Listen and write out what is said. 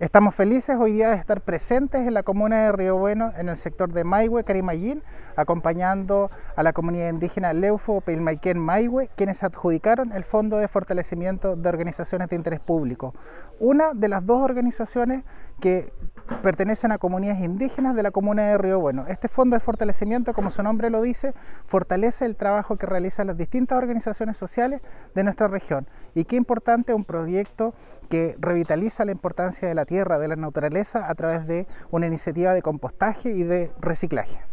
Estamos felices hoy día de estar presentes en la comuna de Río Bueno, en el sector de Maihue, Carimayín, acompañando a la comunidad indígena Leufo Pilmaiquén Maihue, quienes adjudicaron el Fondo de Fortalecimiento de Organizaciones de Interés Público, una de las dos organizaciones que pertenecen a comunidades indígenas de la comuna de Río Bueno. Este fondo de fortalecimiento, como su nombre lo dice, fortalece el trabajo que realizan las distintas organizaciones sociales de nuestra región. Y qué importante, un proyecto que revitaliza la importancia de la tierra, de la naturaleza, a través de una iniciativa de compostaje y de reciclaje.